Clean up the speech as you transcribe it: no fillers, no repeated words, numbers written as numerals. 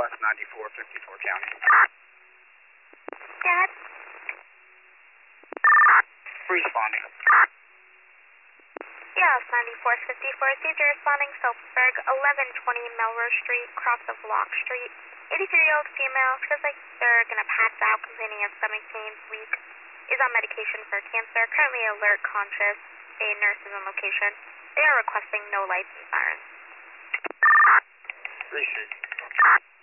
Dallas 9454 County. Dad? Responding. Yes, 9454. Received your responding Soapsburg, 1120 Melrose Street, cross of Lock Street. 83-year-old female, feels like they're going to pass out, complaining of stomach pains, weak, is on medication for cancer, currently alert, conscious. A nurse is on location. They are requesting no lights and sirens. Received.